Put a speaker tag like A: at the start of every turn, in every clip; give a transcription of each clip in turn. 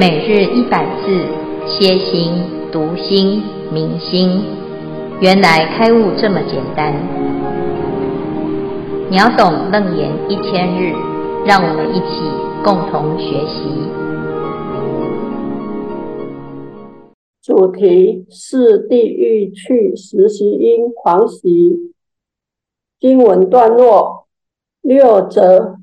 A: 每日100字，歇心、读心、明心，原来开悟这么简单。秒懂楞严1000日，让我们一起共同学习。
B: 主题是地狱去实习因狂喜。经文段落：六则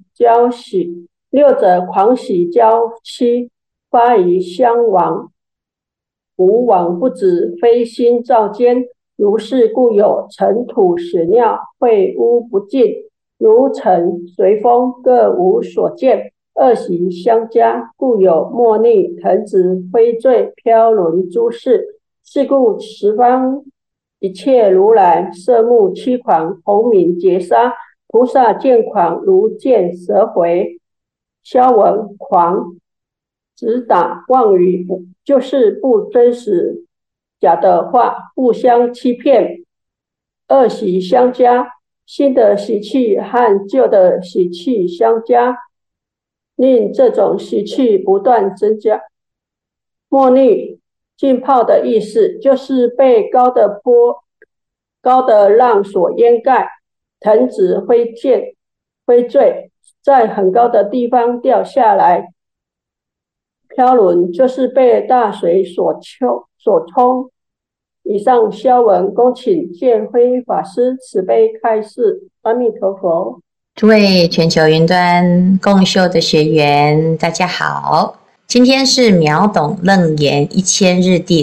B: 狂喜交期，发于相往，无往不止，非心造间。如是故有尘土屎尿，秽污不尽，如尘随风，各无所见。恶习相加，故有莫逆、腾直、飞坠、飘沦诸事。是故十方一切如来摄目七狂，洪名劫杀。菩萨见狂，如见蛇回。消文狂只打妄语，就是不真实，假的话，互相欺骗。恶习相加，新的习气和旧的习气相加，令这种习气不断增加。莫逆浸泡的意思就是被高的浪所淹盖，腾直飞坠，在很高的地方掉下来。飘沦就是被大水所冲。以上消文，恭请建辉法师慈悲开示。阿弥陀佛。
A: 诸位全球云端共修的学员，大家好，今天是秒懂楞严1000日第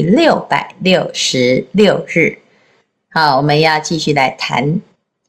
A: 666日。好，我们要继续来谈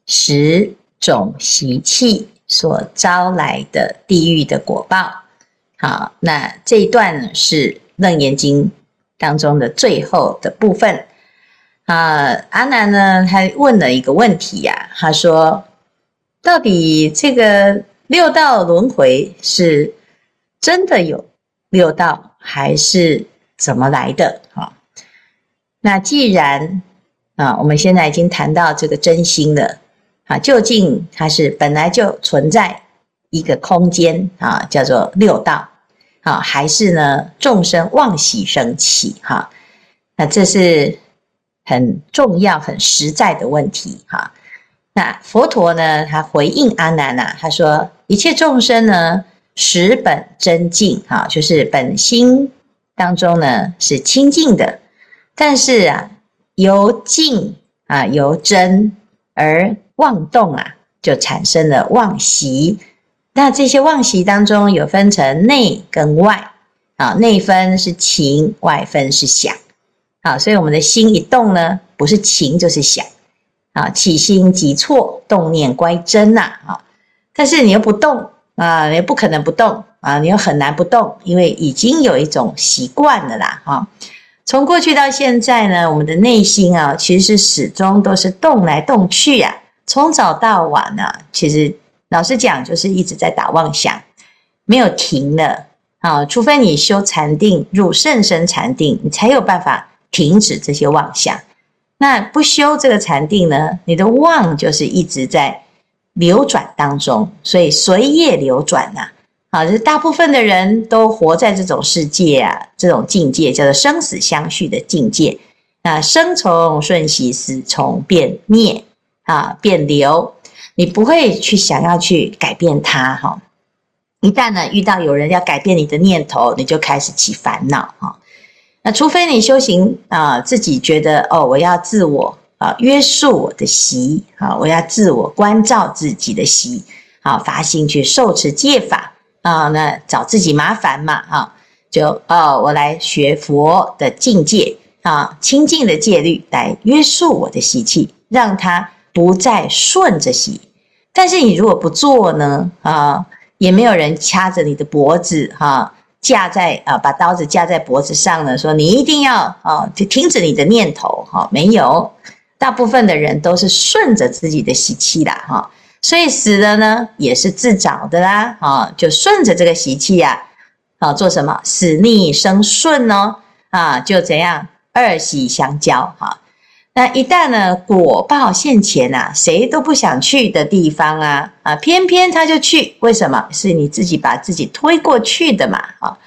A: 10种习气所招来的地狱的果报。好，那这一段呢是楞严经当中的最后的部分。阿难呢，他问了一个问题呀，他说，到底这个六道轮回是真的有六道，还是怎么来的？那既然我们现在已经谈到这个真心了，究竟它是本来就存在一个空间叫做六道，还是呢众生妄喜生起？那这是很重要很实在的问题。那佛陀呢，他回应阿难他说，一切众生呢实本真净，就是本心当中呢是清净的，但是由净由真而妄动就产生了妄习。那这些妄习当中有分成内跟外，内分是情，外分是想。所以我们的心一动呢，不是情就是想。起心即错，动念乖真但是你又不动你又不可能不动你又很难不动，因为已经有一种习惯了啦从过去到现在呢，我们的内心其实始终都是动来动去从早到晚其实老实讲就是一直在打妄想，没有停了除非你修禅定，入甚深禅定，你才有办法停止这些妄想。那不修这个禅定呢，你的妄就是一直在流转当中，所以随业流转就是大部分的人都活在这种世界这种境界叫做生死相续的境界。那生从瞬息，死从变灭变流，你不会去想要去改变它一旦呢遇到有人要改变你的念头，你就开始起烦恼那除非你修行自己觉得我要自我约束我的习我要自我关照自己的习发心去受持戒法那找自己麻烦嘛就我来学佛的境界清净的戒律来约束我的习气，让它不再顺着习。但是你如果不做呢也没有人掐着你的脖子架在把刀子架在脖子上呢，说你一定要就停止你的念头没有，大部分的人都是顺着自己的习气啦所以死了呢也是自找的啦就顺着这个习气做什么死逆生顺就怎样二习相交那一旦呢果报现前谁都不想去的地方偏偏他就去，为什么？是你自己把自己推过去的嘛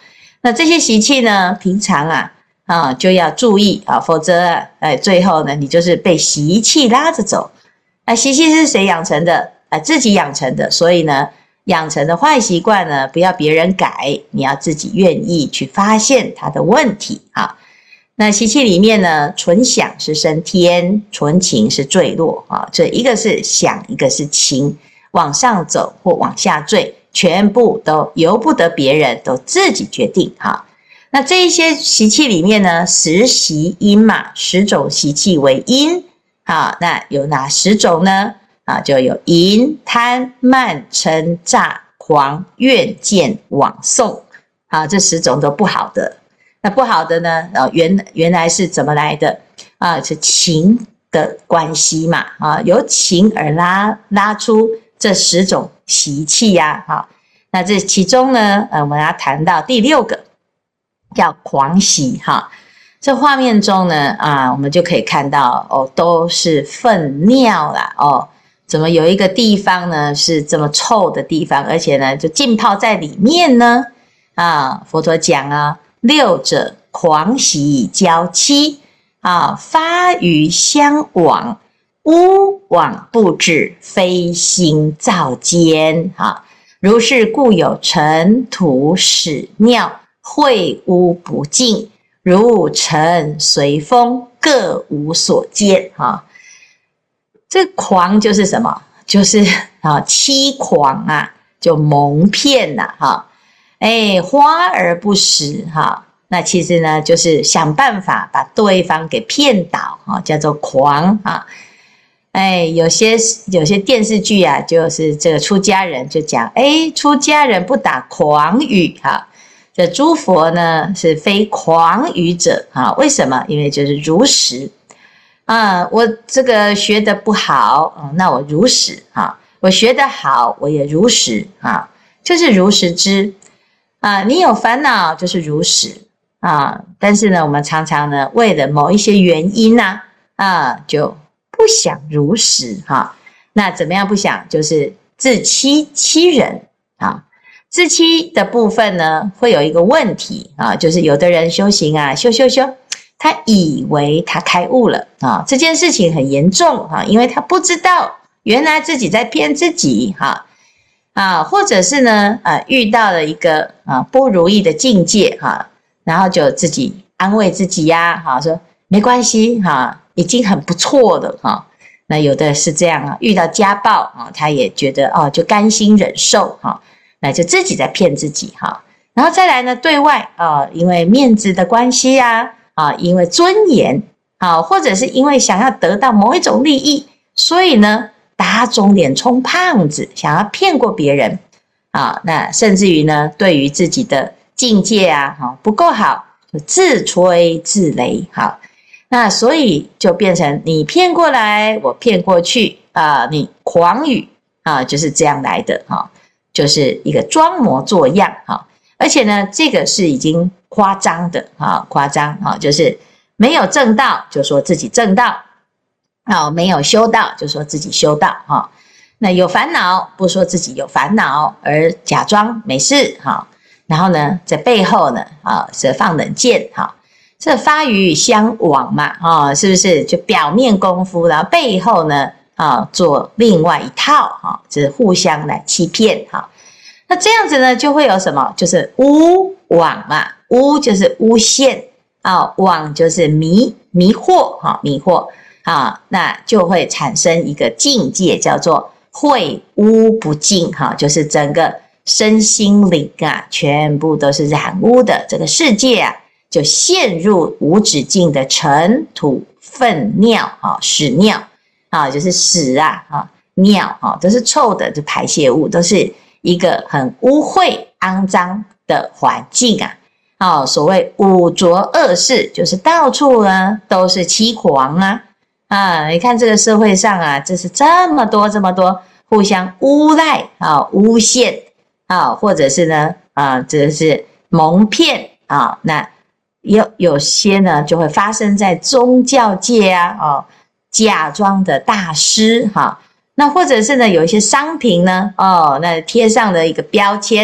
A: 那这些习气呢，平常就要注意否则最后呢，你就是被习气拉着走。习气是谁养成的？自己养成的。所以呢，养成的坏习惯呢，不要别人改，你要自己愿意去发现它的问题那习气里面呢，存想是升天，存情是坠落这一个是想，一个是情，往上走或往下坠，全部都由不得别人，都自己决定那这一些习气里面呢，10习因嘛，10种习气为因那有哪10种呢？就有淫、贪、慢、嗔、诈、狂、怨、见、妄、讼这10种都不好的。那不好的呢原来是怎么来的是情的关系嘛由情而拉出这10种习气那这其中呢我们要谈到第6个叫狂喜这画面中呢我们就可以看到都是粪尿啦怎么有一个地方呢是这么臭的地方，而且呢就浸泡在里面呢佛陀讲6者狂喜娇妻发于相往，污往不止，非心造间如是故有尘土屎尿，秽污不净，如尘随风，各无所见这狂就是什么？就是欺狂就蒙骗花而不实那其实呢就是想办法把对方给骗倒叫做狂有些电视剧就是这个出家人就讲出家人不打诳语这诸佛呢是非诳语者为什么？因为就是如实我这个学得不好那我如实我学得好我也如实就是如实知你有烦恼就是如实但是呢我们常常呢为了某一些原因就不想如实那怎么样不想？就是自欺人自欺的部分呢会有一个问题就是有的人修行修他以为他开悟了这件事情很严重因为他不知道原来自己在骗自己或者是呢遇到了一个不如意的境界然后就自己安慰自己说没关系已经很不错了那有的是这样遇到家暴他也觉得就甘心忍受那就自己在骗自己然后再来呢对外因为面子的关系因为尊严或者是因为想要得到某一种利益，所以呢打肿脸充胖子，想要骗过别人那甚至于呢对于自己的境界不够好，就自吹自擂那所以就变成你骗过来我骗过去你诳语就是这样来的就是一个装模作样而且呢这个是已经夸张的夸张就是没有证道就说自己证道没有修道就说自己修道那有烦恼不说自己有烦恼，而假装没事然后呢在背后呢是放冷箭这发于相往嘛是不是就表面功夫，然后背后呢做另外一套就是互相来欺骗那这样子呢就会有什么？就是污网污就是诬陷网就是迷惑迷惑那就会产生一个境界叫做秽污不净就是整个身心灵全部都是染污的这个世界就陷入无止境的尘土粪尿屎尿就是屎尿都是臭的，就排泄物，都是一个很污秽肮脏的环境所谓五浊恶世，就是到处呢都是欺狂你看这个社会上这是这么多互相诬赖诬陷或者是呢这是蒙骗那有些呢就会发生在宗教界假装的大师那或者是呢有一些商品呢那贴上的一个标签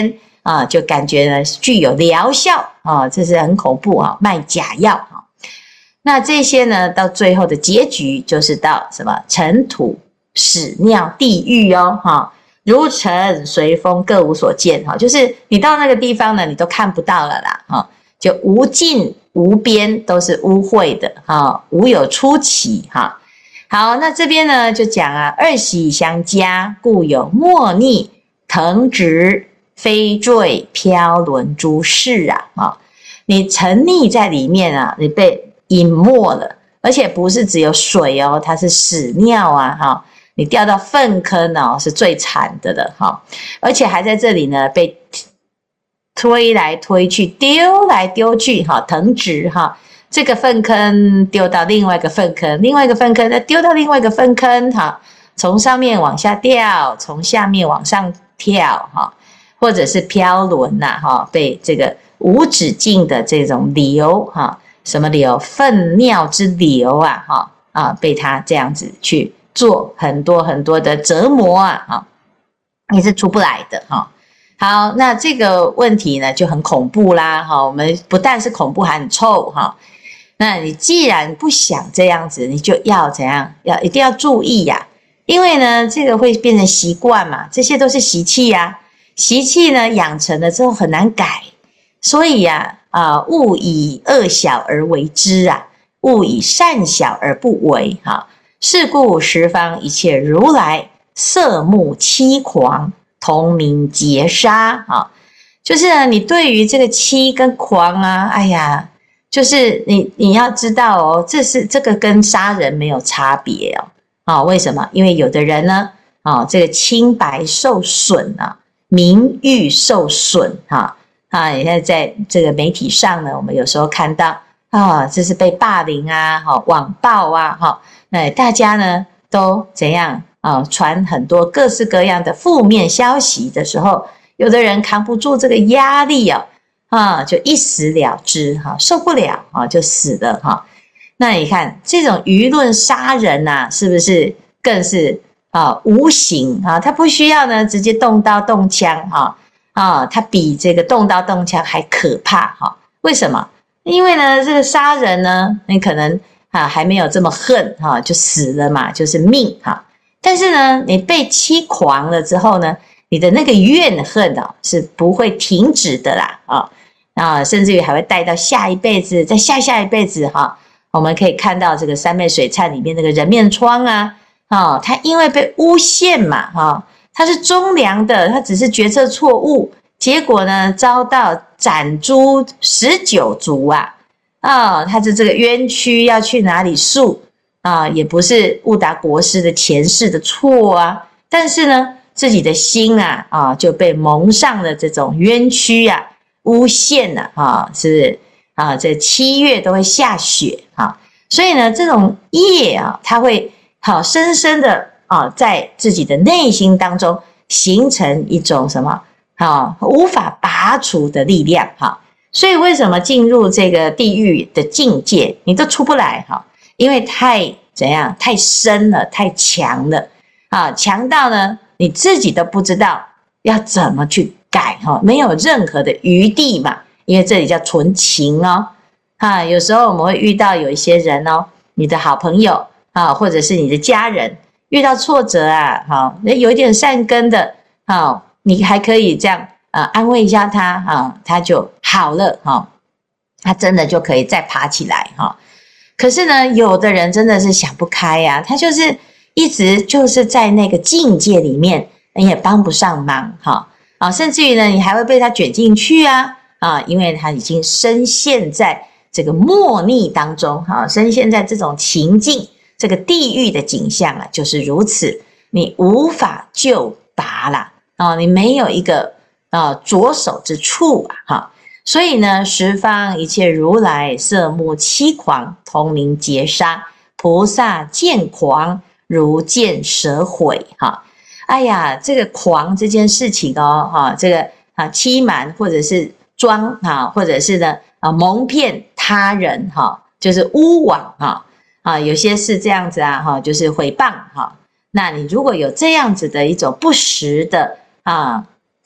A: 啊，就感觉呢具有疗效啊，这是很恐怖啊，卖假药啊。那这些呢，到最后的结局就是到什么尘土、屎尿、地狱哦，哈，如尘随风，各无所见哈，就是你到那个地方呢，你都看不到了啦，哈，就无尽无边，都是污秽的哈，无有出期哈。好，那这边呢就讲啊，二喜相加，故有莫逆、腾直、飞坠、飘沦诸事啊，你沉溺在里面啊，你被隐没了，而且不是只有水哦，它是屎尿啊，哈，你掉到粪坑哦，是最惨的了哈，而且还在这里呢被推来推去，丢来丢去，哈，腾直哈。这个粪坑丢到另外一个粪坑，另外一个粪坑再丢到另外一个粪坑，哈，从上面往下掉，从下面往上跳，哈，或者是飘轮呐，哈，被这个无止境的这种流，哈，什么流？粪尿之流啊，哈啊，被他这样子去做很多很多的折磨啊，哈，你是出不来的，哈。好，那这个问题呢就很恐怖啦，哈，我们不但是恐怖，还很臭，哈。那你既然不想这样子，你就要怎样？一定要注意呀，因为呢，这个会变成习惯嘛，这些都是习气呀，习气呢养成了之后很难改，所以呀，勿以恶小而为之啊，勿以善小而不为哈。是故十方一切如来色目欺狂，同名劫杀啊，就是呢，你对于这个欺跟狂啊，哎呀。就是你要知道哦，这个跟杀人没有差别哦，为什么？因为有的人呢，这个清白受损啊，名誉受损你看在这个媒体上呢，我们有时候看到这是被霸凌啊，网暴啊，那大家呢都怎样传很多各式各样的负面消息的时候，有的人扛不住这个压力就一死了之受不了就死了那你看这种舆论杀人是不是更是无形他不需要呢直接动刀动枪他比这个动刀动枪还可怕为什么？因为呢这个杀人呢，你可能还没有这么恨就死了嘛，就是命但是呢你被欺狂了之后呢，你的那个怨恨是不会停止的啦甚至于还会带到下一辈子，再下一辈子我们可以看到这个三昧水忏里面那个人面疮他因为被诬陷嘛他是忠良的，他只是决策错误，结果呢遭到斩诛19族他的这个冤屈要去哪里诉也不是悟达国师的前世的错但是呢自己的心就被蒙上了这种冤屈诬陷是这7月都会下雪所以呢这种业它会深深的在自己的内心当中形成一种什么无法拔除的力量所以为什么进入这个地狱的境界你都出不来因为太深了，太强了强到呢你自己都不知道要怎么去改没有任何的余地嘛，因为这里叫纯情有时候我们会遇到有一些人你的好朋友或者是你的家人遇到挫折有一点善根的你还可以这样安慰一下他他就好了他真的就可以再爬起来可是呢有的人真的是想不开他就是一直就是在那个境界里面，你也帮不上忙甚至于呢你还会被他卷进去因为他已经深陷在这个莫逆当中深陷在这种情境，这个地狱的景象就是如此，你无法救拔啦你没有一个着手之处所以呢十方一切如来色目欺狂，同名劫杀，菩萨见狂如见蛇毁哎呀这个狂这件事情这个欺瞒或者是装或者是呢蒙骗他人就是诬枉有些是这样子就是诽谤那你如果有这样子的一种不实的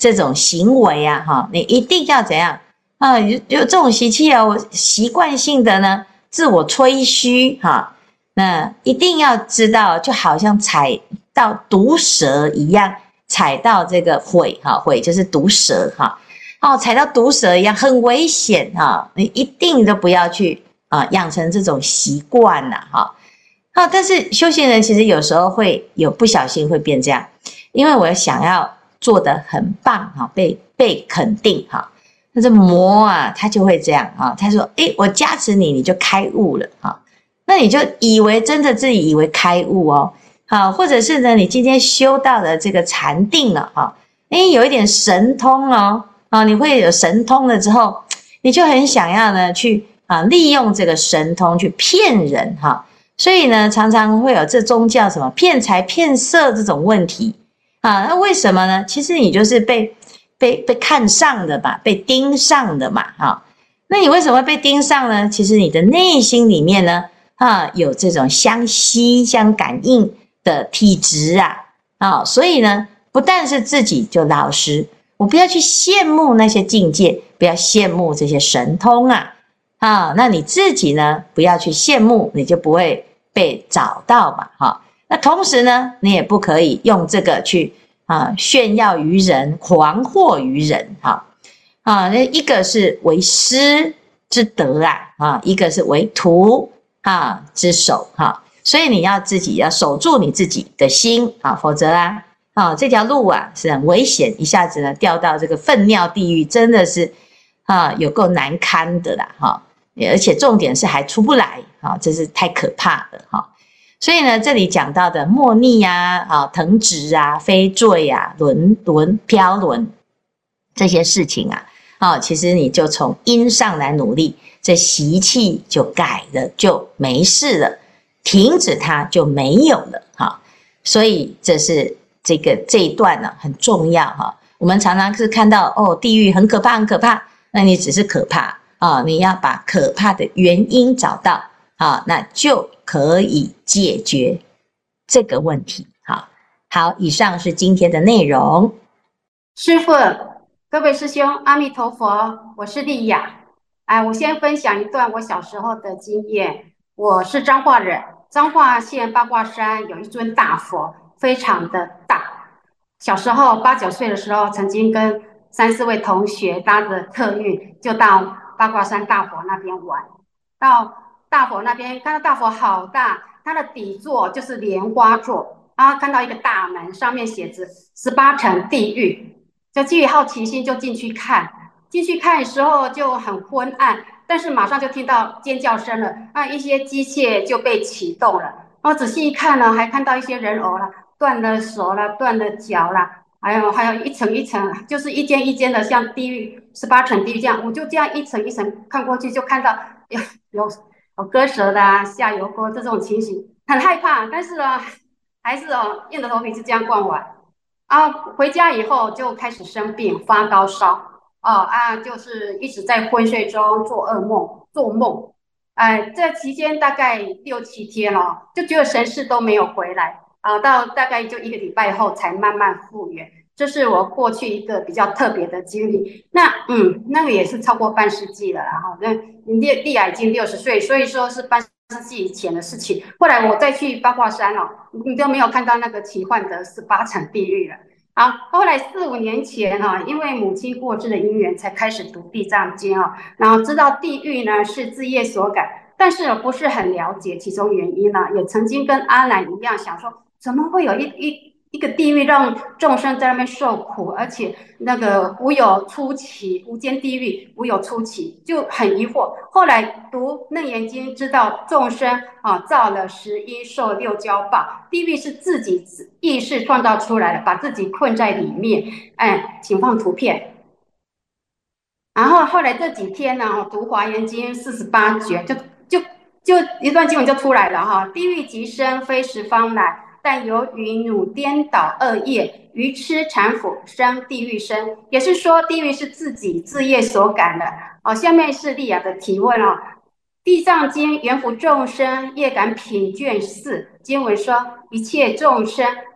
A: 这种行为啊，哈，你一定要怎样啊？有这种习气啊，我习惯性的呢，自我吹嘘哈，那一定要知道，就好像踩到毒蛇一样，踩到这个悔哈，悔就是毒蛇哈，哦，踩到毒蛇一样很危险哈，你一定都不要去啊，养成这种习惯呐哈。好，但是修行人其实有时候会有不小心会变这样，因为我想要做得很棒哈，被肯定哈，那这魔啊，他就会这样啊，他说，诶，我加持你，你就开悟了哈。那你就以为真的自己以为开悟哦，好，或者是呢，你今天修到了这个禅定了哈，诶，有一点神通哦，啊，你会有神通了之后，你就很想要呢去啊利用这个神通去骗人哈，所以呢，常常会有这宗教什么骗财骗色这种问题啊，那为什么呢？其实你就是被看上的嘛，被盯上的嘛，哈，那你为什么会被盯上呢？其实你的内心里面呢，啊，有这种相吸、相感应的体质啊，啊，所以呢，不但是自己就老实，我不要去羡慕那些境界，不要羡慕这些神通啊，啊，那你自己呢，不要去羡慕，你就不会被找到嘛，哈。那同时呢，你也不可以用这个去啊炫耀于人、狂惑于人，哈。啊，那一个是为师之德啊，一个是为徒啊之守哈，所以你要自己要守住你自己的心啊，否则这条路啊是很危险，一下子呢掉到这个粪尿地狱，真的是有够难堪的啦哈，而且重点是还出不来啊，这是太可怕了哈。所以呢，这里讲到的莫逆啊、腾直啊、飞坠啊、飘轮这些事情啊，其实你就从因上来努力，这习气就改了，就没事了，停止它就没有了哈。所以这是这一段呢很重要哈。我们常常是看到哦，地狱很可怕，很可怕，那你只是可怕啊，你要把可怕的原因找到啊，那就可以解决这个问题。好，以上是今天的内容。
C: 师父，各位师兄，阿弥陀佛，我是丽雅。我先分享一段我小时候的经验。我是彰化人，彰化县八卦山有一尊大佛，非常的大。小时候8、9岁的时候，曾经跟3、4位同学搭着客运，就到八卦山大佛那边玩。到大佛那边看到大佛好大，它的底座就是莲花座，然后看到一个大门，上面写着18层地狱。就基于好奇心就进去看，进去看的时候就很昏暗，但是马上就听到尖叫声了，一些机械就被启动了。然后仔细一看呢，还看到一些人偶啦，断了手啦，断了脚啦，还有一层一层，就是一间一间的，像地狱18层地狱这样。我就这样一层一层看过去，就看到有割舌的下油锅这种情形，很害怕，但是呢，还是硬着头皮就这样逛完。回家以后就开始生病，发高烧，就是一直在昏睡中做梦，这期间大概6、7天哦，就觉得神识都没有回来，到大概就1个礼拜后才慢慢复原。这是我过去一个比较特别的经历。那个也是超过半世纪了，然后那丽雅已经60岁，所以说是半世纪以前的事情。后来我再去八卦山你都没有看到那个奇幻的18层地狱了。后来4、5年前因为母亲过世的因缘，才开始读地藏经然后知道地狱呢是自业所感，但是不是很了解其中原因也曾经跟阿难一样想说，怎么会有一个地狱让众生在那边受苦，而且那个无有出期，无间地狱无有出期，就很疑惑。后来读楞严经，知道众生造了11受6交报，地狱是自己意识创造出来的，把自己困在里面。请放图片。然后后来这几天呢，读华严经48卷，就一段经文就出来了地狱极深，非十方来。但由于汝颠倒恶业，愚痴缠缚，生地狱身。也是说，地狱是自己自业所感的。下面是丽雅的提问地藏经圆福众生业感品卷4经文说：一切众生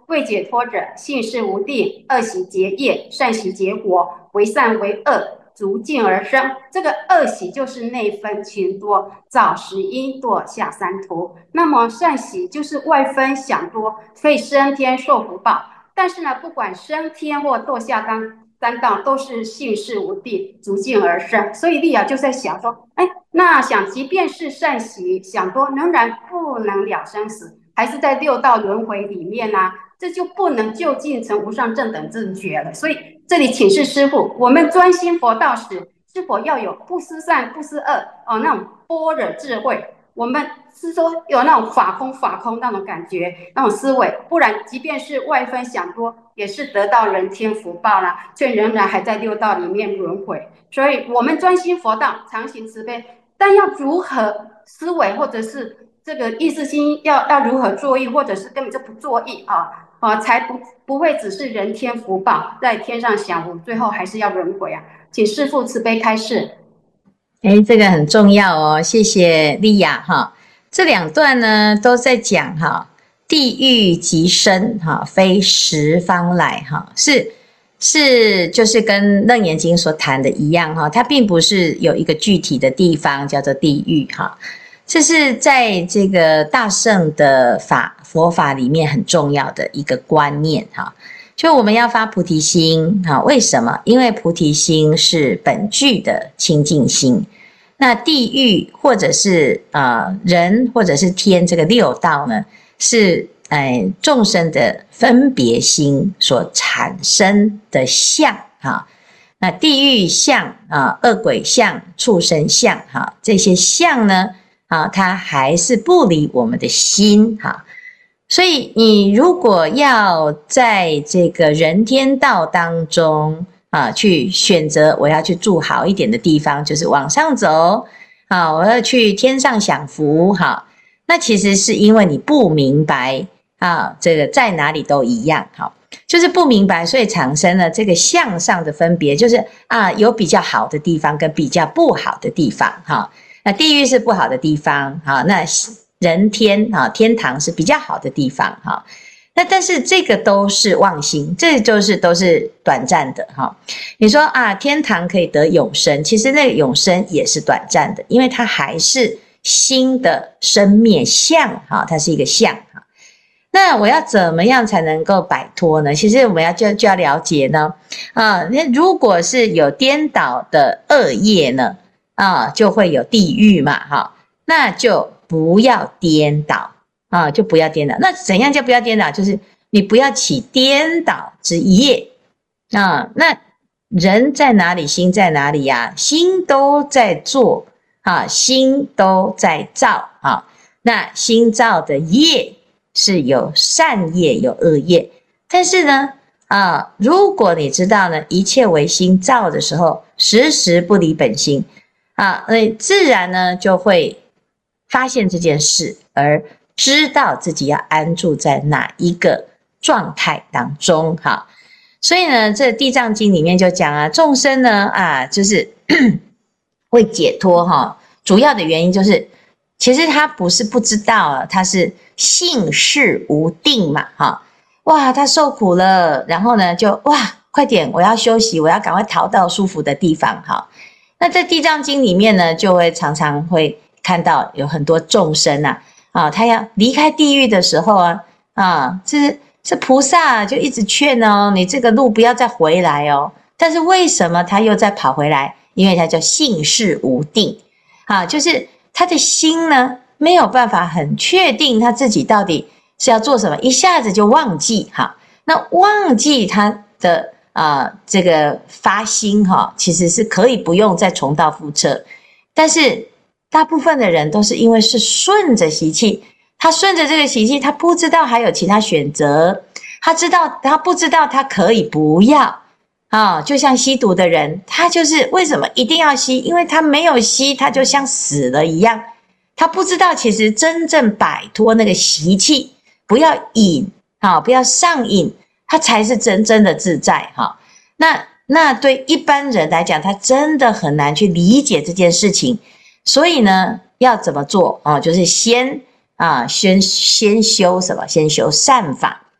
C: 未解脱者，性事无定，恶习结业，善习结果，为善为恶，逐境而生。这个恶习就是内分情多，早食阴堕下三途。那么善习就是外分想多，可以升天受福报。但是呢，不管升天或堕下三道，都是性事无定，逐境而生。所以丽雅就在想说，那想即便是善习想多，仍然不能了生死，还是在六道轮回里面啊，这就不能就近成无上正等正觉了。所以这里请示师父，我们专心佛道时，是否要有不思善不思恶那种般若智慧？我们是说有那种法空那种感觉，那种思维，不然即便是外分想多，也是得到人天福报啦，却仍然还在六道里面轮回。所以我们专心佛道，常行慈悲，但要如何思维，或者是这个意识心要如何作意，或者是根本就不作意才不会只是人天福报在天上享福，最后还是要轮回啊。请师父慈悲开示。
A: 这个很重要哦，谢谢丽雅哈。这两段呢都在讲哈，地狱极深哈，非十方来哈，是就是跟楞严经所谈的一样哈，它并不是有一个具体的地方叫做地狱哈，这是在这个大乘的佛法里面很重要的一个观念哈。就我们要发菩提心为什么？因为菩提心是本具的清净心。那地狱或者是人或者是天这个六道呢，是众生的分别心所产生的相那地狱相恶鬼相、畜生相这些相呢它还是不离我们的心所以你如果要在这个人天道当中去选择我要去住好一点的地方，就是往上走我要去天上享福那其实是因为你不明白这个在哪里都一样就是不明白，所以产生了这个相上的分别，就是有比较好的地方跟比较不好的地方那地狱是不好的地方那人天天堂是比较好的地方那但是这个都是妄心，这就是都是短暂的你说天堂可以得永生，其实那个永生也是短暂的，因为它还是心的生灭相它是一个相那我要怎么样才能够摆脱呢？其实我们就要了解呢那如果是有颠倒的恶业呢就会有地狱嘛那就不要颠倒就不要颠倒。那怎样叫不要颠倒？就是你不要起颠倒之业那人在哪里，心在哪里呀？心都在做心都在造那心造的业是有善业有恶业，但是呢如果你知道呢，一切为心造的时候，时时不离本心那自然呢就会发现这件事，而知道自己要安住在哪一个状态当中所以呢，这地藏经里面就讲众生呢就是会解脱主要的原因就是其实他不是不知道他是性事无定嘛哇他受苦了，然后呢就快点我要休息，我要赶快逃到舒服的地方那在地藏经里面呢就会常常会看到有很多众生他要离开地狱的时候是菩萨就一直劝你这个路不要再回来但是为什么他又再跑回来？因为他叫性事无定就是他的心呢没有办法很确定他自己到底是要做什么，一下子就忘记那忘记他的这个发心其实是可以不用再重蹈覆辙，但是大部分的人都是因为是顺着习气，他顺着这个习气，他不知道还有其他选择，他不知道他可以不要就像吸毒的人，他就是为什么一定要吸？因为他没有吸，他就像死了一样。他不知道其实真正摆脱那个习气，不要瘾不要上瘾，他才是真正的自在那对一般人来讲，他真的很难去理解这件事情。所以呢，要怎么做就是先修什么？先修善法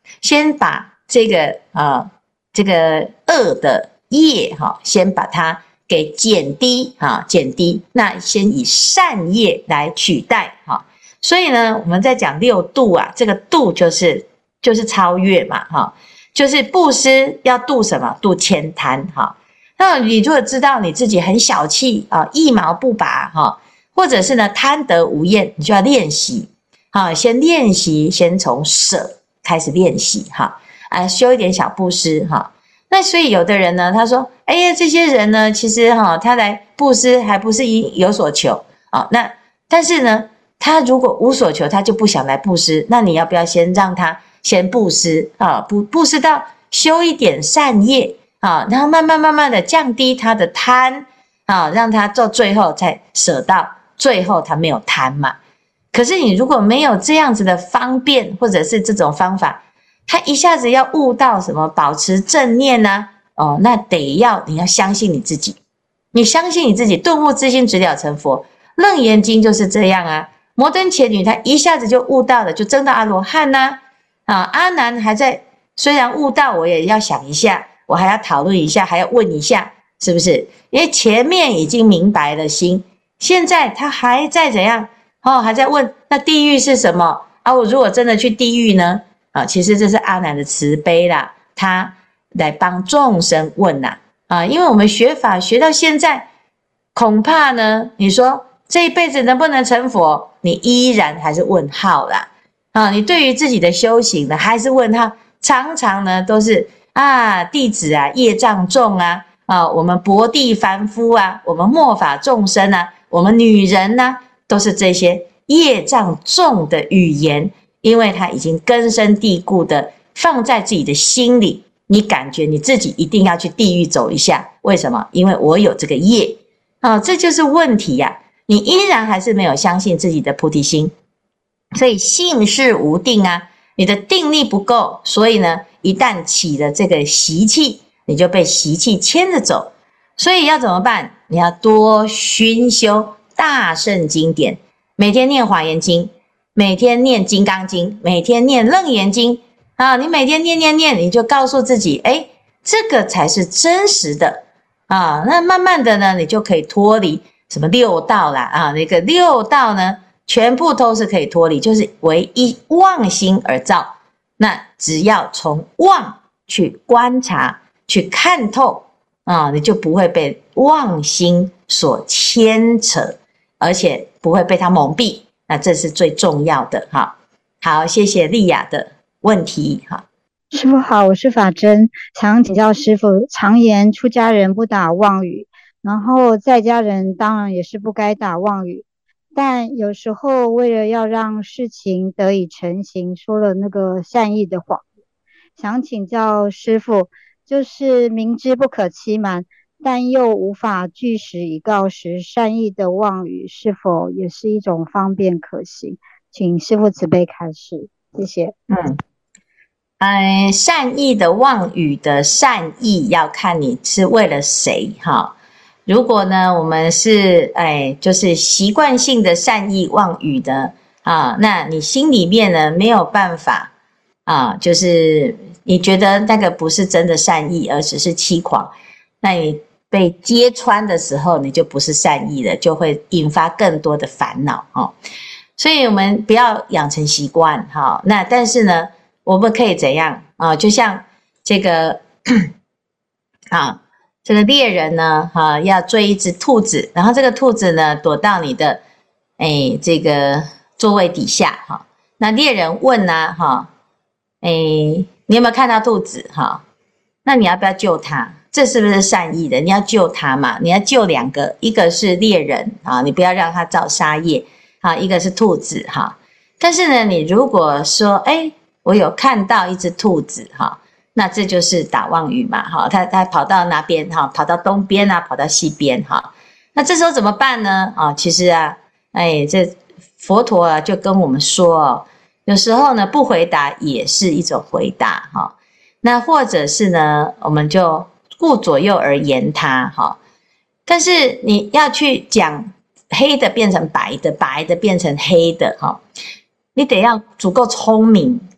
A: 先把这个恶的业哈，先把它给减低哈，减低。那先以善业来取代哈。所以呢，我们在讲六度啊，这个度就是超越嘛哈，就是布施要度什么？度悭贪哈。那你如果知道你自己很小气啊，一毛不拔哈，或者是呢贪得无厌，你就要练习啊，先练习，先从舍开始练习哈，修一点小布施哈。那所以有的人呢，他说，哎呀，这些人呢，其实哈，他来布施还不是有所求啊。那但是呢，他如果无所求，他就不想来布施，那你要不要先让他先布施啊？布施到修一点善业啊，然后慢慢的降低他的贪啊，让他到最后才舍到最后他没有贪嘛。可是你如果没有这样子的方便或者是这种方法，他一下子要悟到什么保持正念呢？哦，那你要相信你自己，你相信你自己，顿悟之心直了成佛。楞严经就是这样啊。摩登伽女她一下子就悟到了，就证到阿罗汉呐。阿难还在，虽然悟到，我也要想一下，我还要讨论一下，还要问一下，是不是？因为前面已经明白了心，现在他还在怎样？还在问那地狱是什么啊？我如果真的去地狱呢？其实这是阿难的慈悲啦，他来帮众生问啦。因为我们学法学到现在，恐怕呢，你说这一辈子能不能成佛，你依然还是问号啦。你对于自己的修行呢，还是问号，常常呢都是弟子啊业障重啊，我们薄地凡夫啊，我们末法众生啊，我们女人啊，都是这些业障重的语言。因为他已经根深蒂固的放在自己的心里，你感觉你自己一定要去地狱走一下，为什么？因为我有这个业这就是问题呀。你依然还是没有相信自己的菩提心，所以性事无定啊，你的定力不够，所以呢，一旦起了这个习气，你就被习气牵着走。所以要怎么办？你要多熏修大圣经典，每天念华严经，每天念金刚经，每天念楞严经你每天念，你就告诉自己，这个才是真实的那慢慢的呢，你就可以脱离什么六道啦那个六道呢，全部都是可以脱离，就是唯一妄心而造。那只要从妄去观察，去看透你就不会被妄心所牵扯，而且不会被它蒙蔽。那这是最重要的好，谢谢丽雅的问题
D: 师父好，我是法珍，想请教师父，常言出家人不打妄语，然后在家人当然也是不该打妄语，但有时候为了要让事情得以成型，说了那个善意的谎言，想请教师父，就是明知不可欺瞒，但又无法据实以告时，善意的妄语是否也是一种方便可行？请师父慈悲开示，谢谢。
A: 善意的妄语的善意要看你是为了谁如果呢，我们是就是习惯性的善意妄语的那你心里面呢没有办法就是你觉得那个不是真的善意，而只是欺诳，那你被揭穿的时候，你就不是善意了，就会引发更多的烦恼所以我们不要养成习惯那但是呢，我们可以怎样就像这个这个猎人呢要追一只兔子，然后这个兔子呢躲到你的这个座位底下那猎人问你有没有看到兔子那你要不要救他？这是不是善意的？你要救他嘛，你要救两个，一个是猎人你不要让他造杀业一个是兔子但是呢，你如果说我有看到一只兔子那这就是打妄语嘛他跑到哪边跑到东边跑到西边那这时候怎么办呢其实这佛陀就跟我们说有时候呢不回答也是一种回答那或者是呢我们就顾左右而言他但是你要去讲黑的变成白的，白的变成黑的你得要足够聪明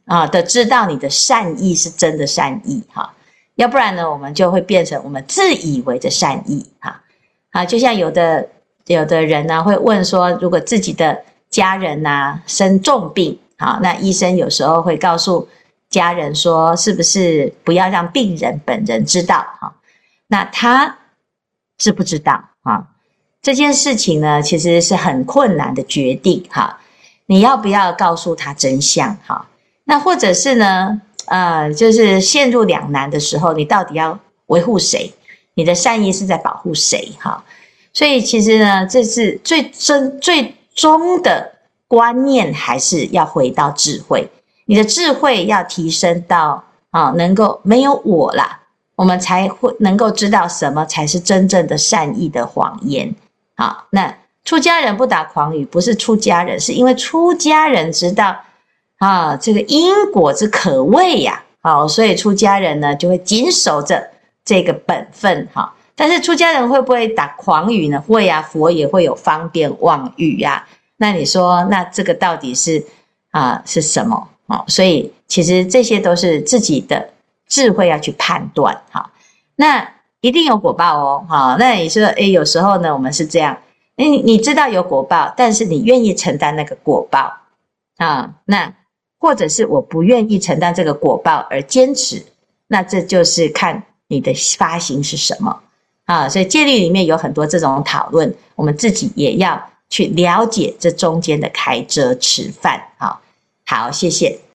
A: 的知道你的善意是真的善意哈，要不然呢，我们就会变成我们自以为的善意哈。就像有的人呢会问说，如果自己的家人啊生重病，好，那医生有时候会告诉家人说，是不是不要让病人本人知道哈？那他知不知道啊？这件事情呢，其实是很困难的决定哈。你要不要告诉他真相哈？那或者是呢，就是陷入两难的时候，你到底要维护谁？你的善意是在保护谁哈？所以其实呢，这是最终的观念，还是要回到智慧。你的智慧要提升到能够没有我啦，我们才会能够知道什么才是真正的善意的谎言。好，那出家人不打诳语，不是出家人，是因为出家人知道这个因果之可畏呀，所以出家人呢就会谨守着这个本分哈。但是出家人会不会打诳语呢？会啊，佛也会有方便妄语啊。那你说，那这个到底是什么？所以其实这些都是自己的智慧要去判断哈。那一定有果报哦，那你说，有时候呢，我们是这样，你知道有果报，但是你愿意承担那个果报那或者是我不愿意承担这个果报而坚持，那这就是看你的发心是什么所以戒律里面有很多这种讨论，我们自己也要去了解这中间的开遮持犯好，谢谢。